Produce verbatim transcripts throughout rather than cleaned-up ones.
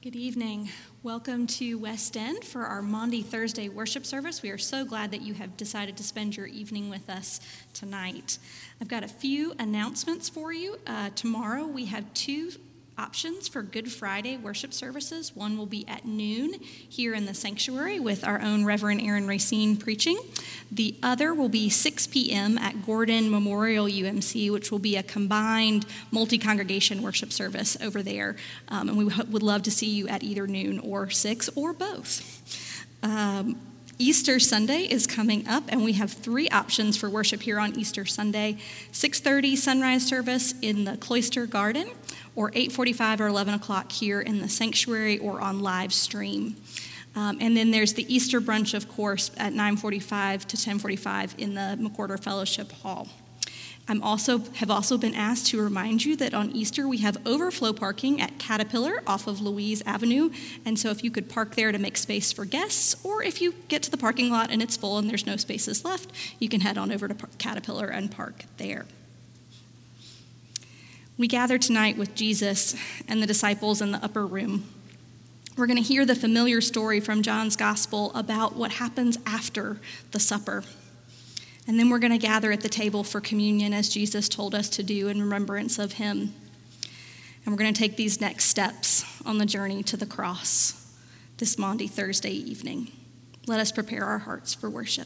Good evening. Welcome to West End for our Maundy Thursday worship service. We are so glad that you have decided to spend your evening with us tonight. I've got a few announcements for you. Uh, tomorrow we have two options for Good Friday worship services. One will be at noon here in the sanctuary with our own Reverend Aaron Racine preaching. The other will be six p.m. at Gordon Memorial U M C, which will be a combined multi-congregation worship service over there. Um, and we would love to see you at either noon or six or both. Um, Easter Sunday is coming up, and we have three options for worship here on Easter Sunday. six thirty sunrise service in the Cloister Garden, or eight forty-five or eleven o'clock here in the sanctuary or on live stream. Um, and then there's the Easter brunch, of course, at nine forty-five to ten forty-five in the McWhorter Fellowship Hall. I'm also have also been asked to remind you that on Easter we have overflow parking at Caterpillar off of Louise Avenue, and so if you could park there to make space for guests, or if you get to the parking lot and it's full and there's no spaces left, you can head on over to Caterpillar and park there. We gather tonight with Jesus and the disciples in the upper room. We're going to hear the familiar story from John's Gospel about what happens after the supper. And then we're going to gather at the table for communion as Jesus told us to do in remembrance of him. And we're going to take these next steps on the journey to the cross this Maundy Thursday evening. Let us prepare our hearts for worship.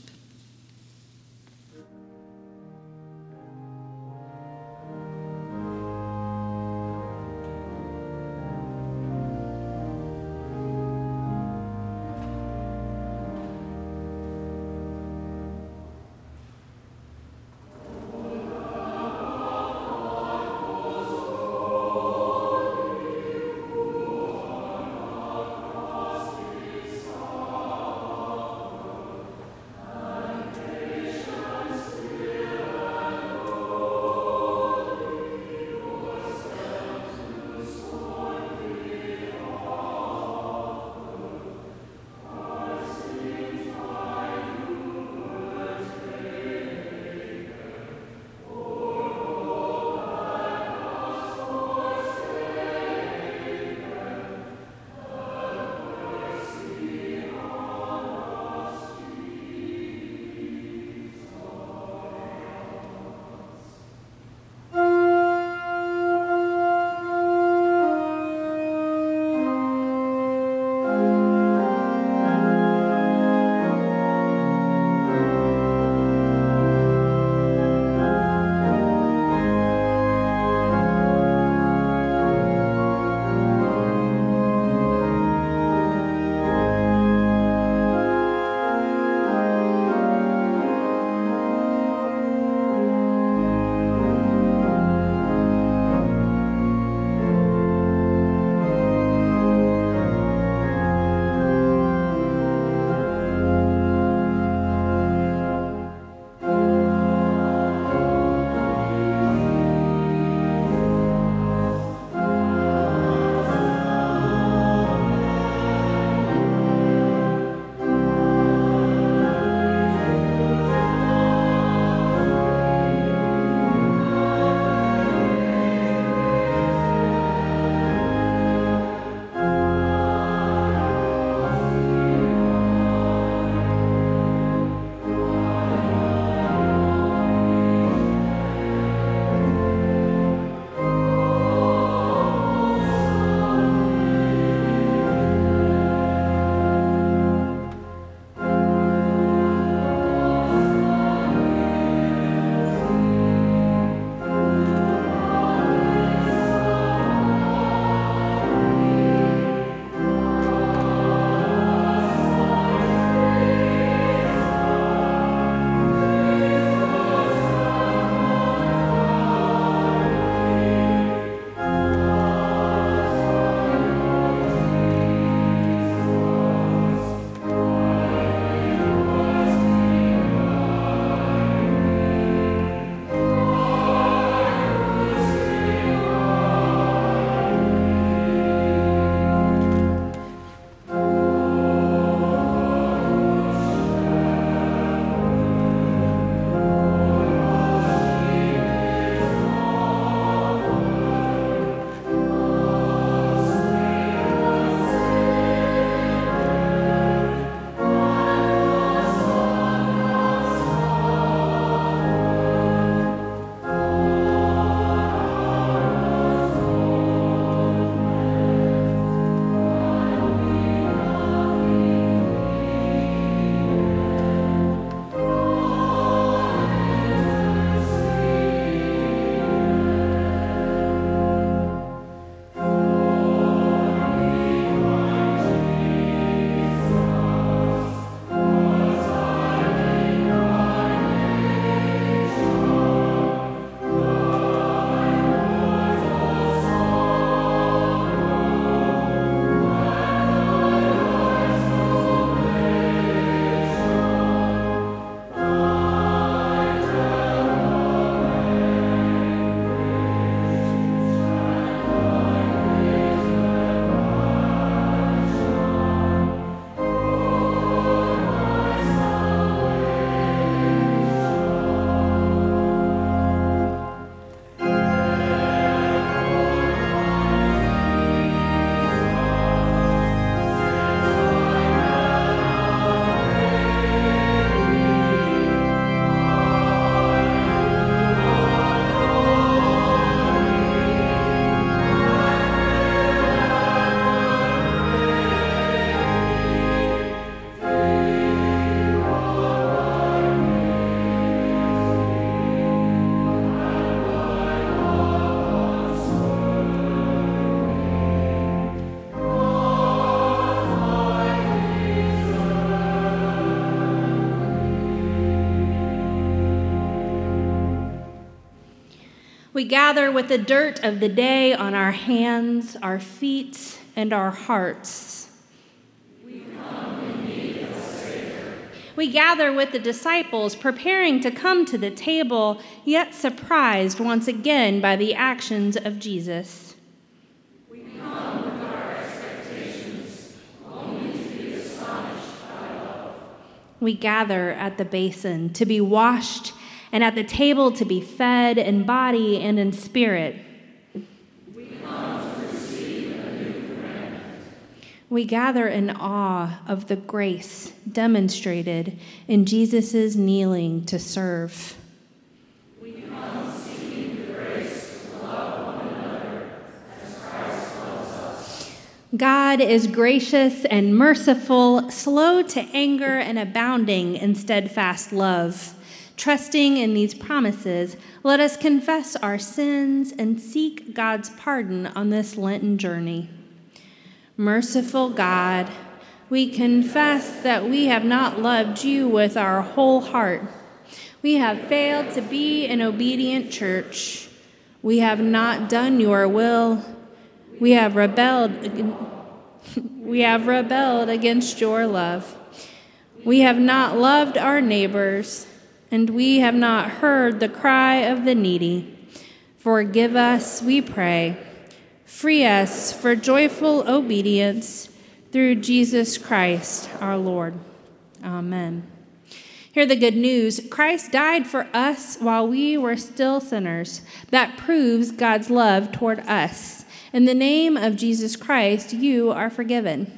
We gather with the dirt of the day on our hands, our feet, and our hearts. We come in need of a Savior. We gather with the disciples, preparing to come to the table, yet surprised once again by the actions of Jesus. We come with our expectations, only to be astonished by love. We gather at the basin to be washed, and at the table to be fed in body and in spirit. We come to receive a new commandment. We gather in awe of the grace demonstrated in Jesus' kneeling to serve. We come seeking the grace to love one another as Christ loves us. God is gracious and merciful, slow to anger and abounding in steadfast love. Trusting in these promises, let us confess our sins and seek God's pardon on this Lenten journey. Merciful God, we confess that we have not loved you with our whole heart. We have failed to be an obedient church. We have not done your will. We have rebelled. We have rebelled against your love. We have not loved our neighbors, and we have not heard the cry of the needy. Forgive us, we pray. Free us for joyful obedience through Jesus Christ our Lord. Amen. Hear the good news. Christ died for us while we were still sinners. That proves God's love toward us. In the name of Jesus Christ, you are forgiven.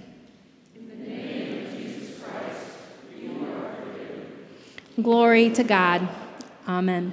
Glory to God. Amen.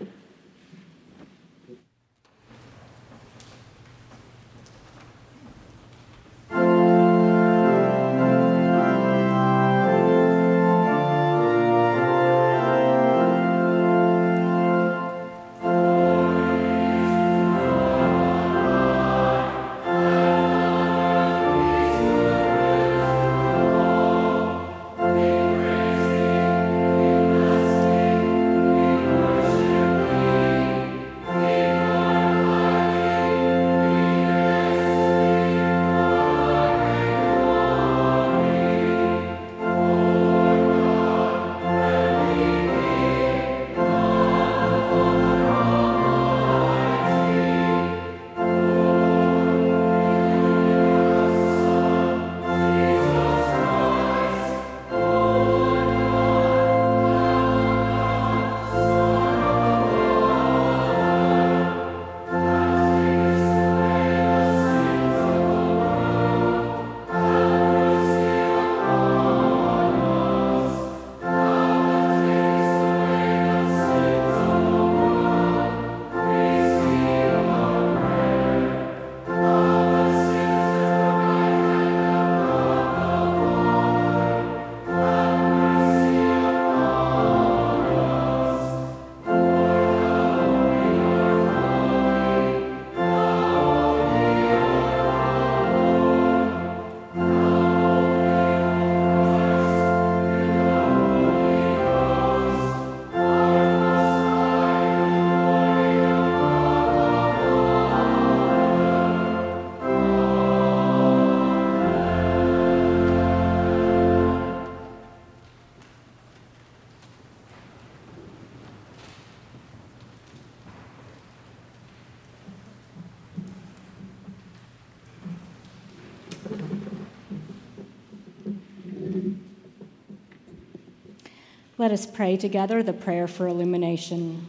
Let us pray together the prayer for illumination.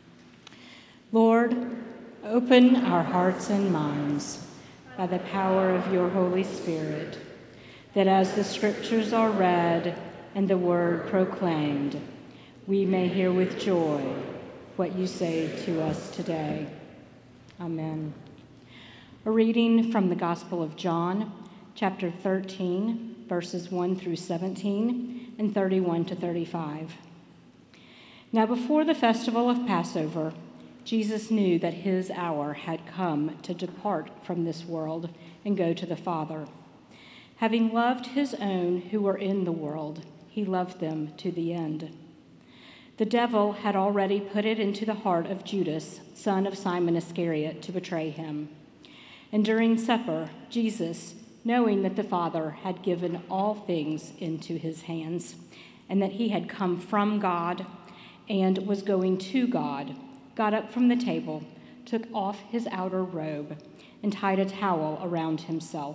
Lord, open our hearts and minds by the power of your Holy Spirit, that as the scriptures are read and the word proclaimed, we may hear with joy what you say to us today. Amen. A reading from the Gospel of John, chapter thirteen, verses one through seventeen, and thirty-one to thirty-five. Now before the festival of Passover, Jesus knew that his hour had come to depart from this world and go to the Father. Having loved his own who were in the world, he loved them to the end. The devil had already put it into the heart of Judas, son of Simon Iscariot, to betray him. And during supper, Jesus, knowing that the Father had given all things into his hands, and that he had come from God and was going to God, got up from the table, took off his outer robe, and tied a towel around himself.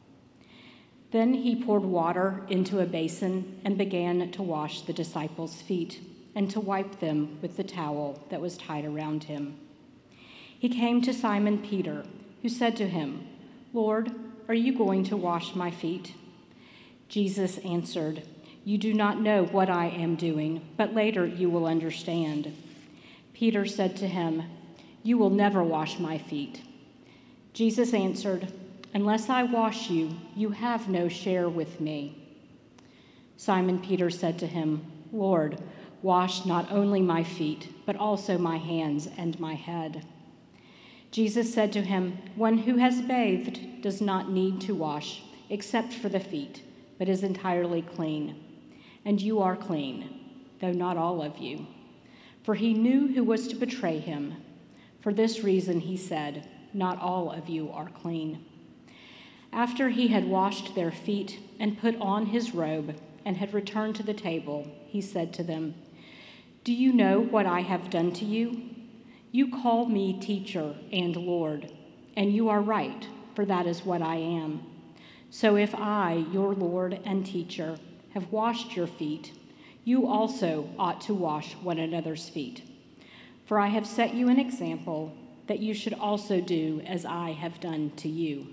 Then he poured water into a basin and began to wash the disciples' feet and to wipe them with the towel that was tied around him. He came to Simon Peter, who said to him, "Lord, are you going to wash my feet?" Jesus answered, "You do not know what I am doing, but later you will understand." Peter said to him, "You will never wash my feet." Jesus answered, "Unless I wash you, you have no share with me." Simon Peter said to him, "Lord, wash not only my feet, but also my hands and my head." Jesus said to him, "One who has bathed does not need to wash, except for the feet, but is entirely clean. And you are clean, though not all of you." For he knew who was to betray him. For this reason he said, "Not all of you are clean." After he had washed their feet and put on his robe and had returned to the table, he said to them, "Do you know what I have done to you? You call me teacher and Lord, and you are right, for that is what I am. So if I, your Lord and teacher, have washed your feet, you also ought to wash one another's feet. For I have set you an example that you should also do as I have done to you.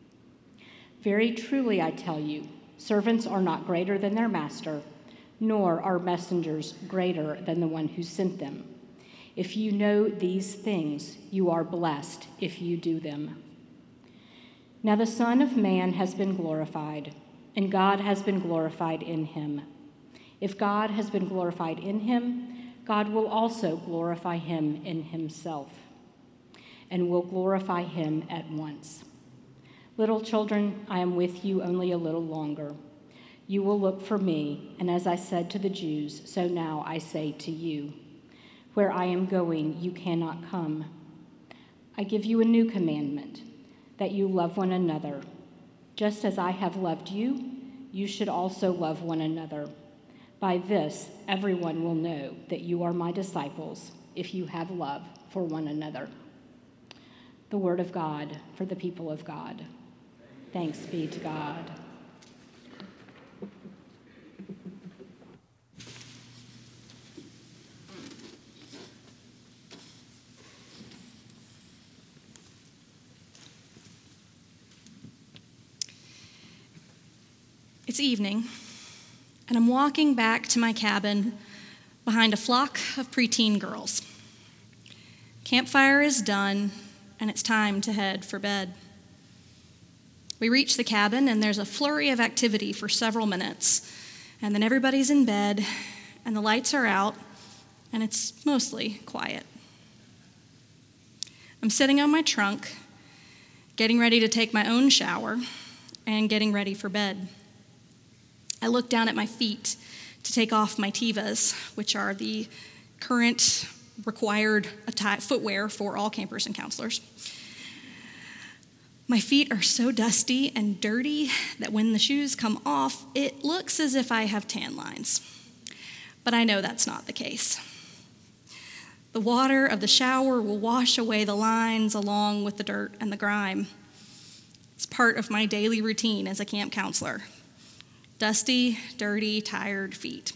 Very truly I tell you, servants are not greater than their master, nor are messengers greater than the one who sent them. If you know these things, you are blessed if you do them. Now the Son of Man has been glorified, and God has been glorified in him. If God has been glorified in him, God will also glorify him in himself, and will glorify him at once. Little children, I am with you only a little longer. You will look for me, and as I said to the Jews, so now I say to you, where I am going, you cannot come. I give you a new commandment, that you love one another. Just as I have loved you, you should also love one another. By this, everyone will know that you are my disciples, if you have love for one another." The word of God for the people of God. Thanks be to God. It's evening, and I'm walking back to my cabin behind a flock of preteen girls. Campfire is done, and it's time to head for bed. We reach the cabin, and there's a flurry of activity for several minutes, and then everybody's in bed, and the lights are out, and it's mostly quiet. I'm sitting on my trunk, getting ready to take my own shower, and getting ready for bed. I look down at my feet to take off my Tevas, which are the current required atti- footwear for all campers and counselors. My feet are so dusty and dirty that when the shoes come off, it looks as if I have tan lines. But I know that's not the case. The water of the shower will wash away the lines along with the dirt and the grime. It's part of my daily routine as a camp counselor. Dusty, dirty, tired feet.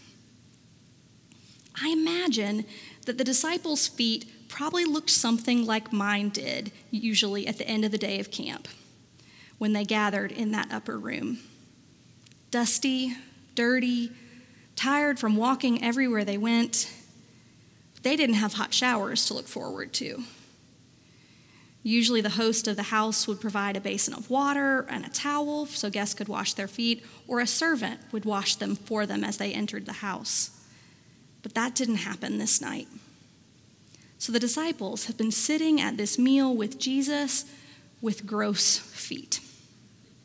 I imagine that the disciples' feet probably looked something like mine did, usually at the end of the day of camp, when they gathered in that upper room. Dusty, dirty, tired from walking everywhere they went. They didn't have hot showers to look forward to. Usually the host of the house would provide a basin of water and a towel so guests could wash their feet, or a servant would wash them for them as they entered the house. But that didn't happen this night. So the disciples have been sitting at this meal with Jesus with gross feet.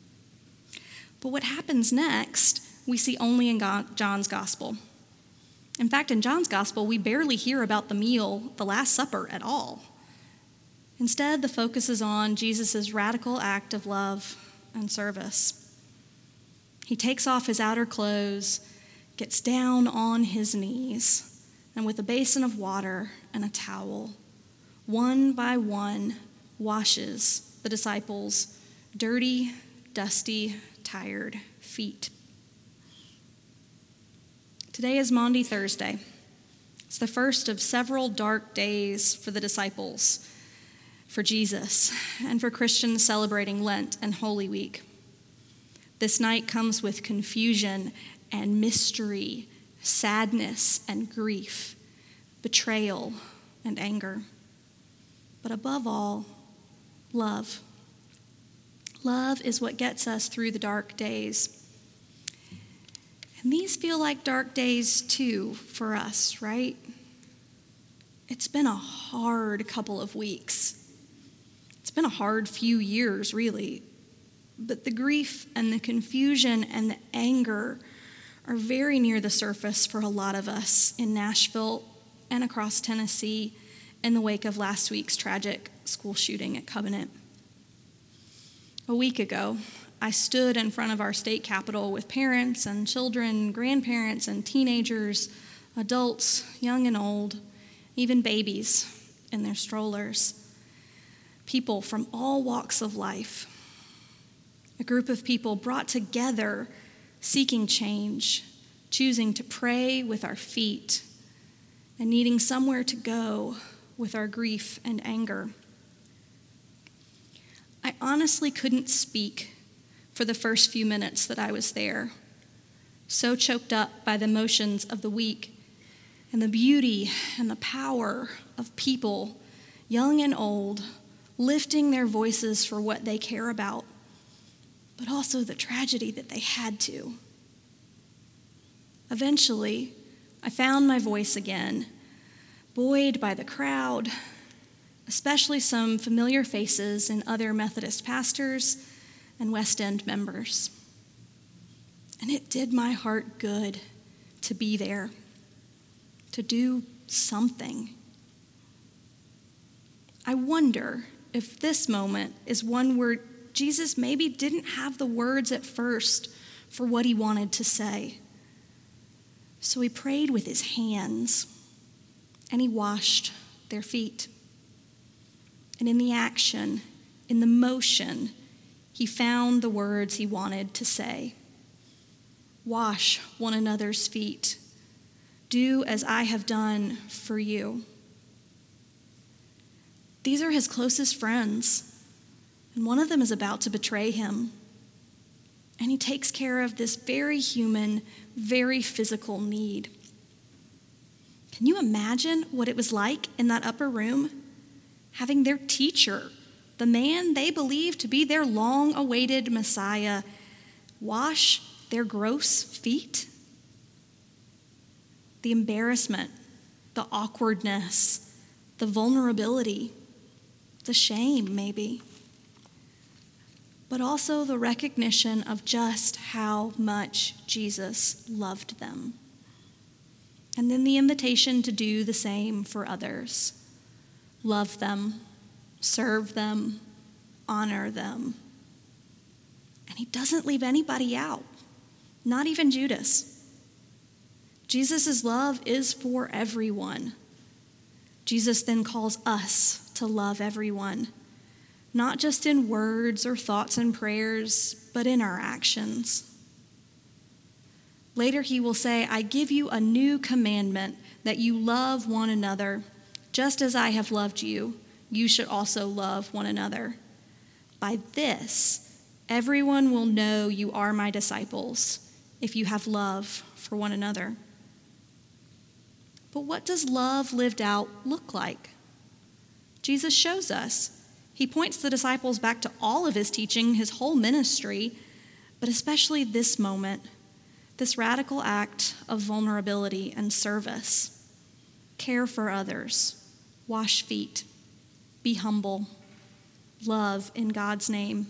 But what happens next, we see only in John's gospel. In fact, in John's gospel, we barely hear about the meal, the Last Supper, at all. Instead, the focus is on Jesus' radical act of love and service. He takes off his outer clothes, gets down on his knees, and with a basin of water and a towel, one by one, washes the disciples' dirty, dusty, tired feet. Today is Maundy Thursday. It's the first of several dark days for the disciples, for Jesus, and for Christians celebrating Lent and Holy Week. This night comes with confusion and mystery, sadness and grief, betrayal and anger. But above all, love. Love is what gets us through the dark days. And these feel like dark days too for us, right? It's been a hard couple of weeks. It's been a hard few years, really. But the grief and the confusion and the anger are very near the surface for a lot of us in Nashville and across Tennessee in the wake of last week's tragic school shooting at Covenant. A week ago, I stood in front of our state capitol with parents and children, grandparents and teenagers, adults, young and old, even babies in their strollers, people from all walks of life. A group of people brought together, seeking change, choosing to pray with our feet, and needing somewhere to go with our grief and anger. I honestly couldn't speak for the first few minutes that I was there, so choked up by the emotions of the week and the beauty and the power of people, young and old, lifting their voices for what they care about, but also the tragedy that they had to. Eventually, I found my voice again, buoyed by the crowd, especially some familiar faces in other Methodist pastors and West End members. And it did my heart good to be there, to do something. I wonder if this moment is one where Jesus maybe didn't have the words at first for what he wanted to say. So he prayed with his hands, and he washed their feet. And in the action, in the motion, he found the words he wanted to say. Wash one another's feet. Do as I have done for you. These are his closest friends, and one of them is about to betray him. And he takes care of this very human, very physical need. Can you imagine what it was like in that upper room? Having their teacher, the man they believed to be their long-awaited Messiah, wash their gross feet? The embarrassment, the awkwardness, the vulnerability, the shame, maybe. But also the recognition of just how much Jesus loved them. And then the invitation to do the same for others. Love them, serve them, honor them. And he doesn't leave anybody out, not even Judas. Jesus' love is for everyone. Jesus then calls us to love everyone, not just in words or thoughts and prayers, but in our actions. Later he will say, I give you a new commandment, that you love one another. Just as I have loved you, you should also love one another. By this, everyone will know you are my disciples, if you have love for one another. But what does love lived out look like? Jesus shows us. He points the disciples back to all of his teaching, his whole ministry, but especially this moment, this radical act of vulnerability and service. Care for others. Wash feet, be humble, love in God's name.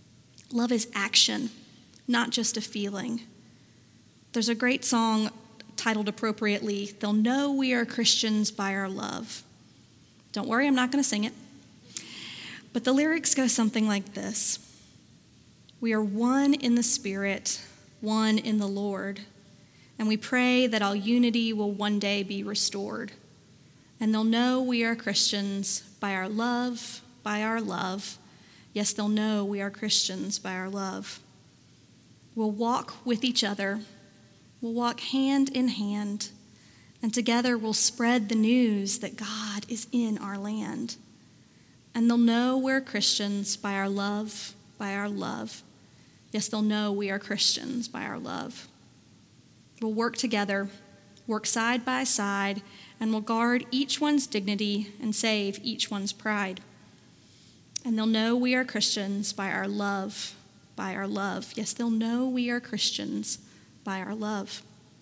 Love is action, not just a feeling. There's a great song titled appropriately, They'll Know We Are Christians by Our Love. Don't worry, I'm not going to sing it. But the lyrics go something like this. We are one in the Spirit, one in the Lord, and we pray that all unity will one day be restored. And they'll know we are Christians by our love, by our love. Yes, they'll know we are Christians by our love. We'll walk with each other. We'll walk hand in hand. And together we'll spread the news that God is in our land. And they'll know we're Christians by our love, by our love. Yes, they'll know we are Christians by our love. We'll work together, work side by side, and we'll guard each one's dignity and save each one's pride. And they'll know we are Christians by our love, by our love. Yes, they'll know we are Christians by our love.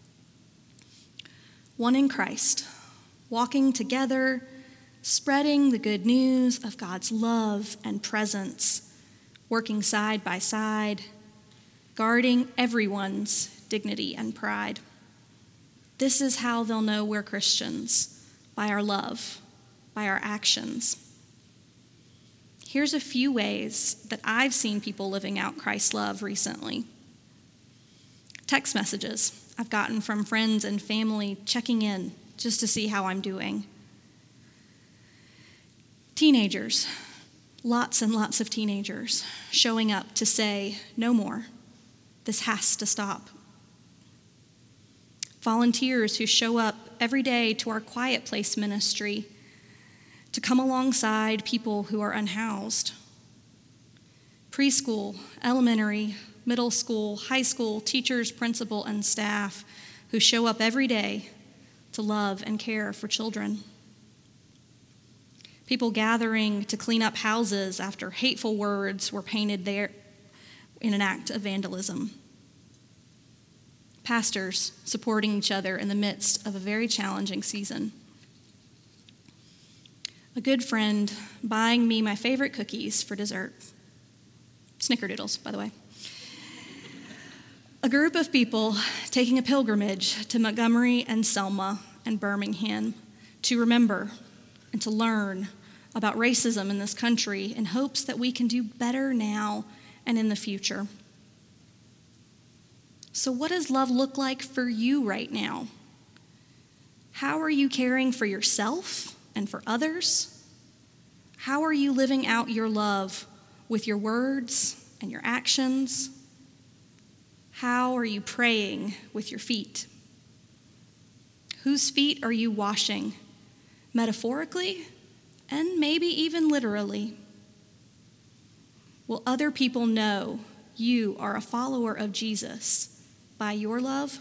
One in Christ, walking together, spreading the good news of God's love and presence, working side by side, guarding everyone's dignity and pride. This is how they'll know we're Christians, by our love, by our actions. Here's a few ways that I've seen people living out Christ's love recently. Text messages I've gotten from friends and family checking in just to see how I'm doing. Teenagers, lots and lots of teenagers showing up to say, no more. This has to stop. Volunteers who show up every day to our Quiet Place ministry to come alongside people who are unhoused. Preschool, elementary, middle school, high school, teachers, principal, and staff who show up every day to love and care for children. People gathering to clean up houses after hateful words were painted there in an act of vandalism. Pastors supporting each other in the midst of a very challenging season. A good friend buying me my favorite cookies for dessert. Snickerdoodles, by the way. A group of people taking a pilgrimage to Montgomery and Selma and Birmingham to remember and to learn about racism in this country in hopes that we can do better now and in the future. So what does love look like for you right now? How are you caring for yourself and for others? How are you living out your love with your words and your actions? How are you praying with your feet? Whose feet are you washing, metaphorically and maybe even literally? Will other people know you are a follower of Jesus by your love?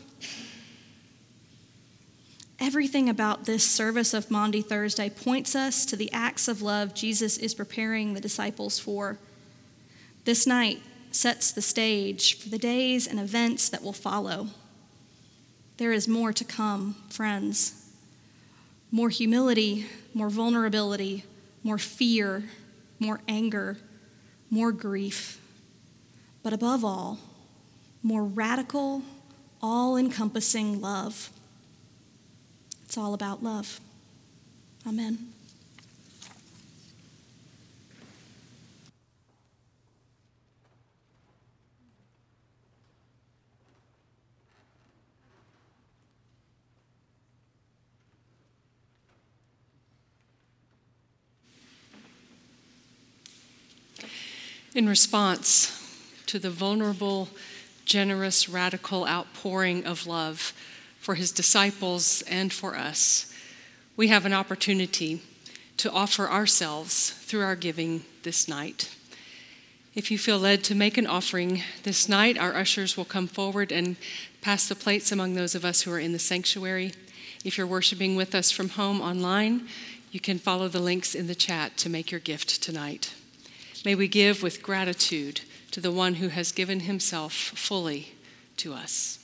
Everything about this service of Maundy Thursday points us to the acts of love Jesus is preparing the disciples for. This night sets the stage for the days and events that will follow. There is more to come, friends. More humility, more vulnerability, more fear, more anger, more grief. But above all, more radical, all-encompassing love. It's all about love. Amen. In response to the vulnerable, generous, radical outpouring of love for his disciples and for us, we have an opportunity to offer ourselves through our giving this night. If you feel led to make an offering this night, our ushers will come forward and pass the plates among those of us who are in the sanctuary. If you're worshiping with us from home online, you can follow the links in the chat to make your gift tonight. May we give with gratitude to the one who has given himself fully to us.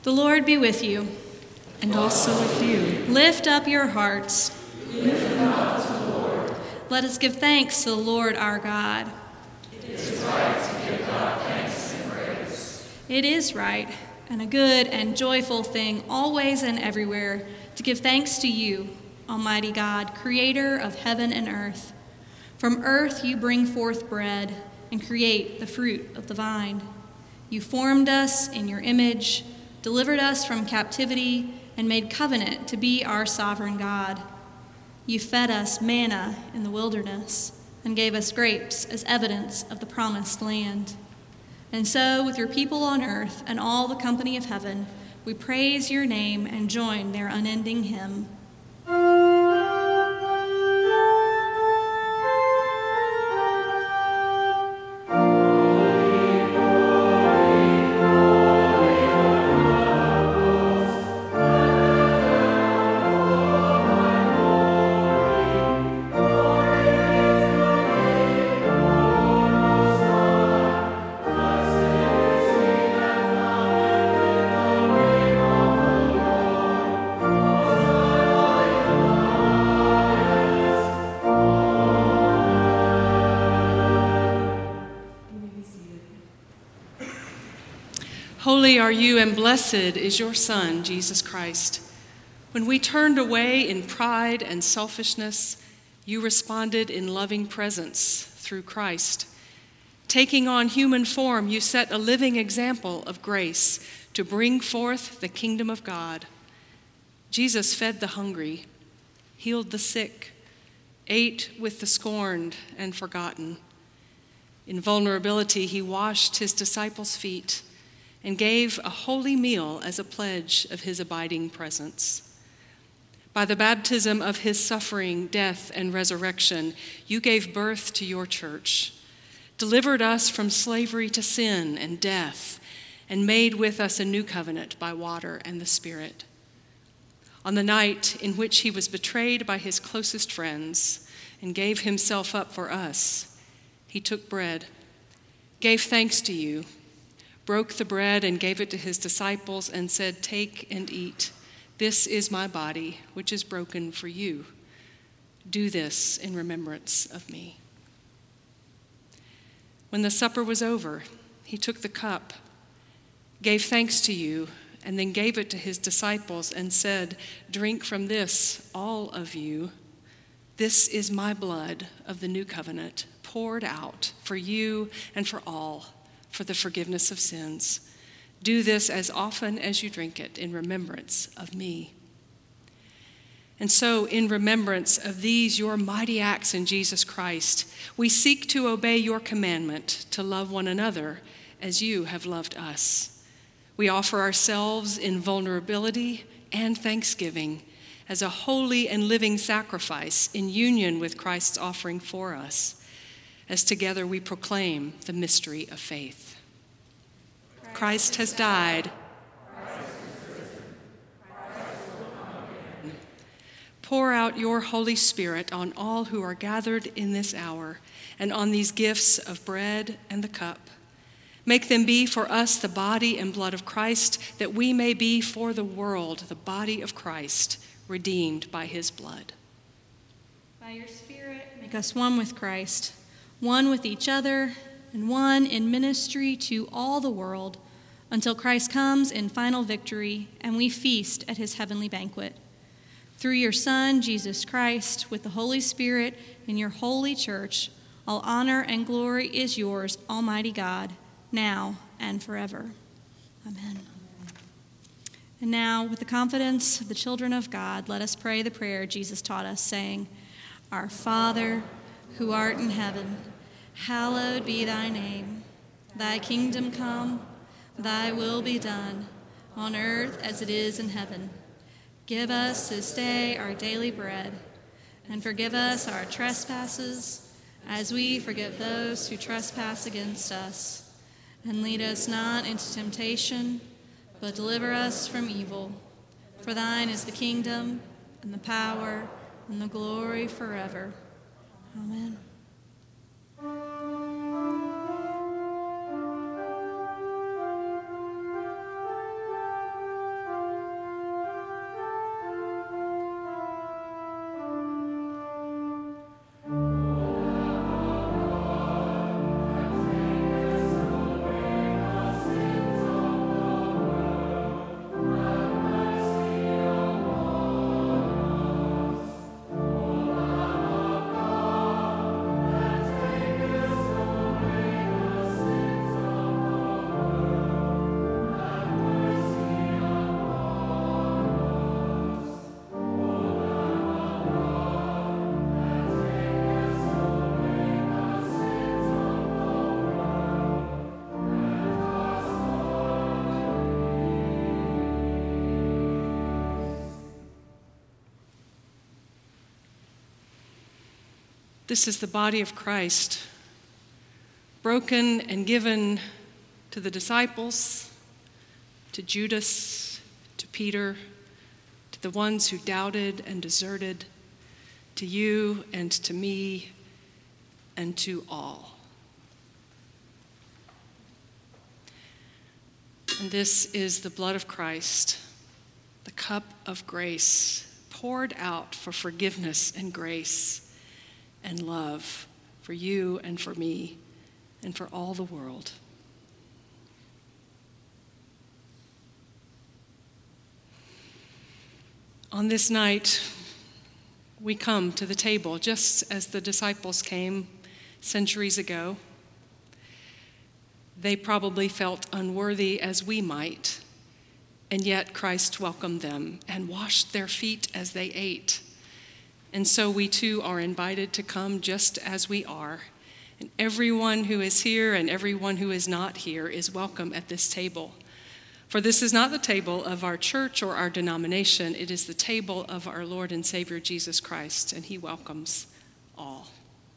The Lord be with you. And also with you. Lift up your hearts. Lift them up to the Lord. Let us give thanks to the Lord our God. It is right to give God thanks and praise. It is right and a good and joyful thing always and everywhere to give thanks to you, Almighty God, creator of heaven and earth. From earth you bring forth bread and create the fruit of the vine. You formed us in your image, delivered us from captivity, and made covenant to be our sovereign God. You fed us manna in the wilderness and gave us grapes as evidence of the promised land. And so, with your people on earth and all the company of heaven, we praise your name and join their unending hymn. Holy are you, and blessed is your Son, Jesus Christ. When we turned away in pride and selfishness, you responded in loving presence through Christ. Taking on human form, you set a living example of grace to bring forth the kingdom of God. Jesus fed the hungry, healed the sick, ate with the scorned and forgotten. In vulnerability, he washed his disciples' feet and gave a holy meal as a pledge of his abiding presence. By the baptism of his suffering, death, and resurrection, you gave birth to your church, delivered us from slavery to sin and death, and made with us a new covenant by water and the Spirit. On the night in which he was betrayed by his closest friends and gave himself up for us, he took bread, gave thanks to you, broke the bread and gave it to his disciples and said, "Take and eat. This is my body, which is broken for you. Do this in remembrance of me." When the supper was over, he took the cup, gave thanks to you, and then gave it to his disciples and said, "Drink from this, all of you. This is my blood of the new covenant, poured out for you and for all, for the forgiveness of sins. Do this as often as you drink it in remembrance of me." And so, in remembrance of these your mighty acts in Jesus Christ, we seek to obey your commandment to love one another as you have loved us. We offer ourselves in vulnerability and thanksgiving as a holy and living sacrifice in union with Christ's offering for us, as together we proclaim the mystery of faith. Christ has died. Pour out your Holy Spirit on all who are gathered in this hour and on these gifts of bread and the cup. Make them be for us the body and blood of Christ, that we may be for the world the body of Christ, redeemed by his blood. By your Spirit, make us one with Christ, one with each other, and one in ministry to all the world, until Christ comes in final victory and we feast at his heavenly banquet. Through your Son, Jesus Christ, with the Holy Spirit in your holy church, all honor and glory is yours, Almighty God, now and forever. Amen. And now, with the confidence of the children of God, let us pray the prayer Jesus taught us, saying, "Our Father, who art in heaven, hallowed be thy name. Thy kingdom come, thy will be done, on earth as it is in heaven. Give us this day our daily bread, and forgive us our trespasses, as we forgive those who trespass against us. And lead us not into temptation, but deliver us from evil. For thine is the kingdom, and the power, and the glory forever. Amen." This is the body of Christ, broken and given to the disciples, to Judas, to Peter, to the ones who doubted and deserted, to you and to me and to all. And this is the blood of Christ, the cup of grace poured out for forgiveness and grace and love for you and for me and for all the world. On this night, we come to the table just as the disciples came centuries ago. They probably felt unworthy as we might, and yet Christ welcomed them and washed their feet as they ate. And so we too are invited to come just as we are. And everyone who is here and everyone who is not here is welcome at this table. For this is not the table of our church or our denomination, it is the table of our Lord and Savior Jesus Christ, and he welcomes all.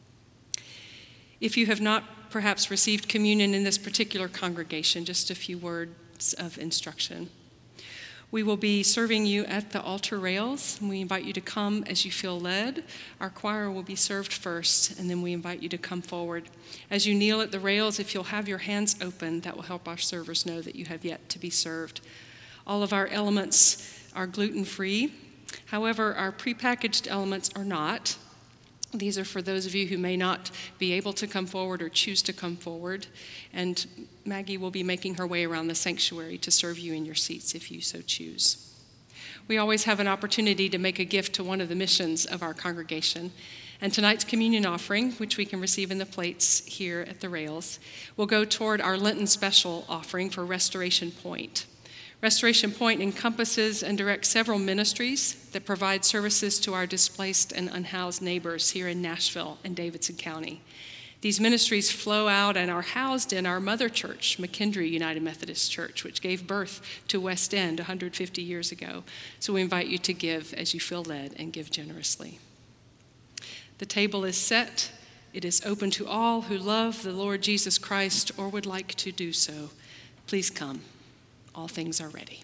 If you have not perhaps received communion in this particular congregation, just a few words of instruction. We will be serving you at the altar rails, and we invite you to come as you feel led. Our choir will be served first, and then we invite you to come forward. As you kneel at the rails, if you'll have your hands open, that will help our servers know that you have yet to be served. All of our elements are gluten-free. However, our prepackaged elements are not. These are for those of you who may not be able to come forward or choose to come forward. And Maggie will be making her way around the sanctuary to serve you in your seats if you so choose. We always have an opportunity to make a gift to one of the missions of our congregation. And tonight's communion offering, which we can receive in the plates here at the rails, will go toward our Lenten special offering for Restoration Point. Restoration Point encompasses and directs several ministries that provide services to our displaced and unhoused neighbors here in Nashville and Davidson County. These ministries flow out and are housed in our mother church, McKendree United Methodist Church, which gave birth to West End one hundred fifty years ago. So we invite you to give as you feel led and give generously. The table is set. It is open to all who love the Lord Jesus Christ or would like to do so. Please come. All things are ready.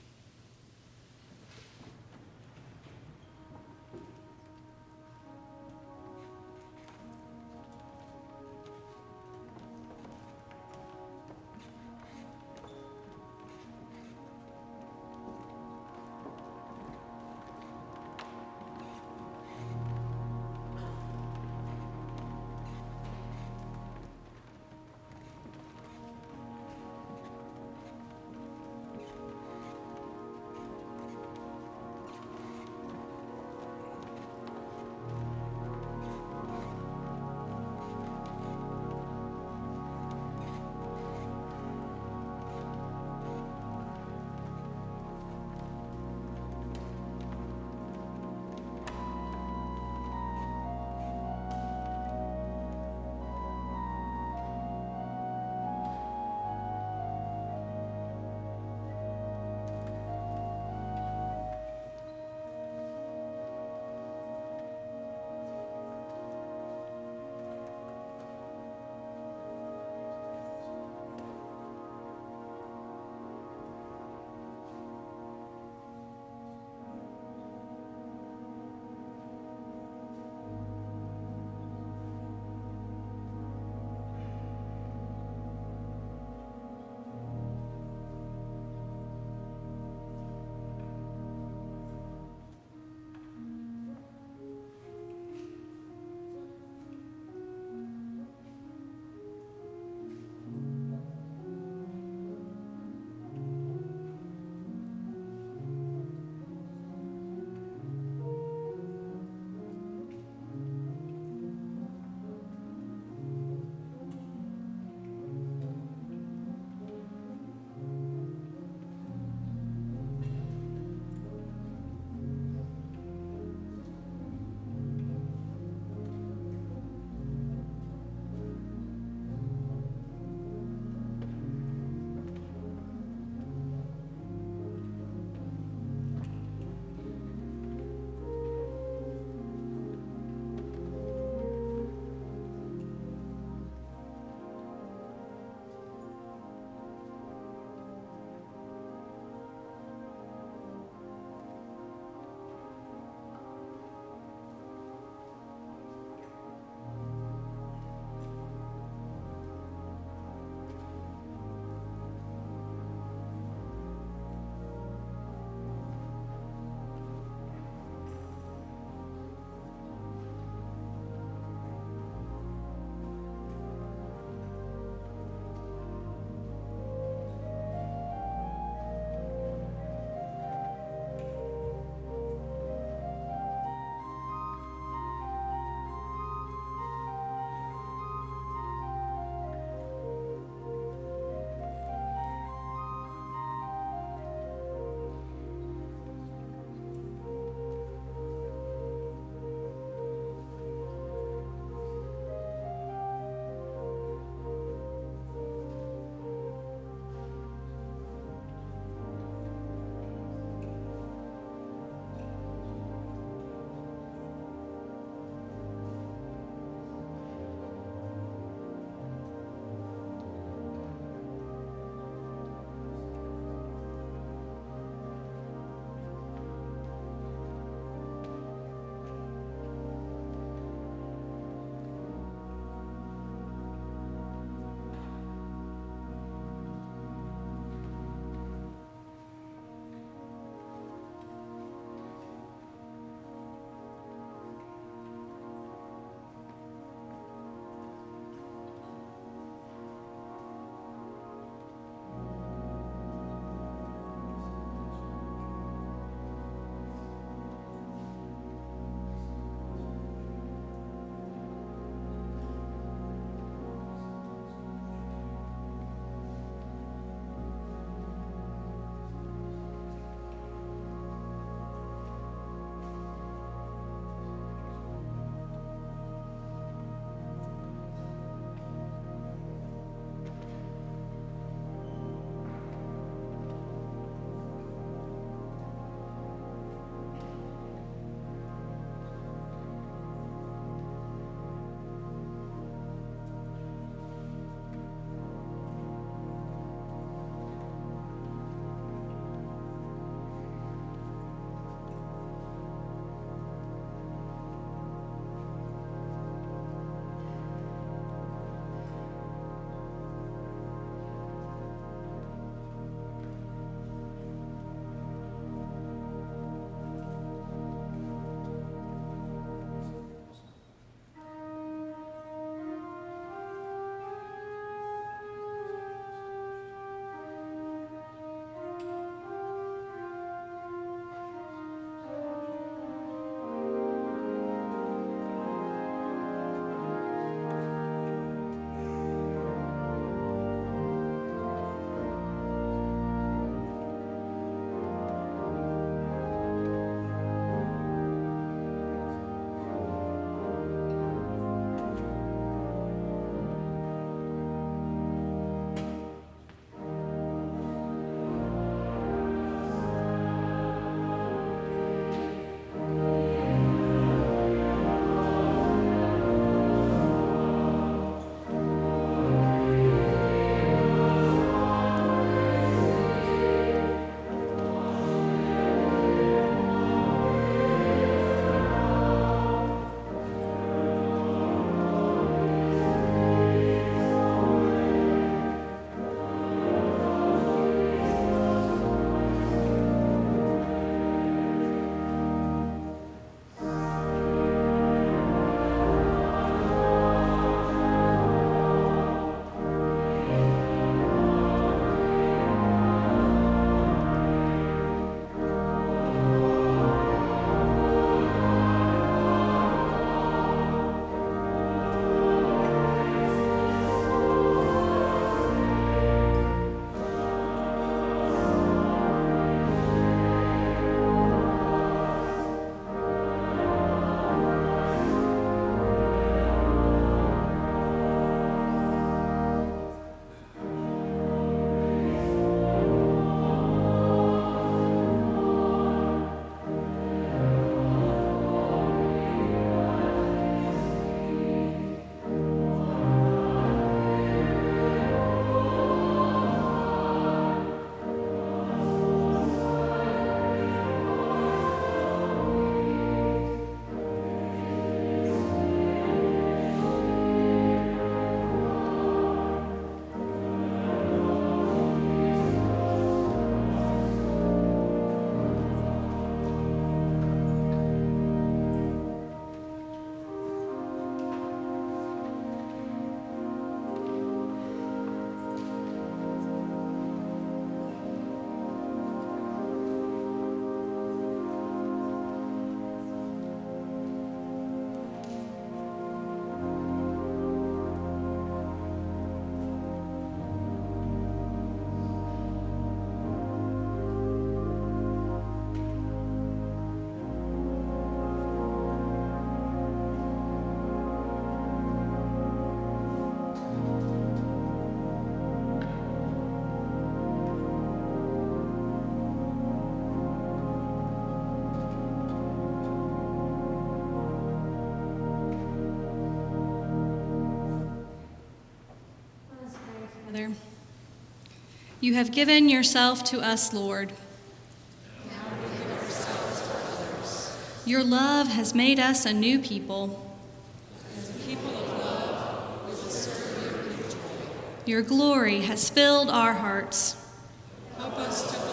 together. You have given yourself to us, Lord. Now we give ourselves for others. Your love has made us a new people. As a people of love, we will serve you with joy. Your glory has filled our hearts. Help us to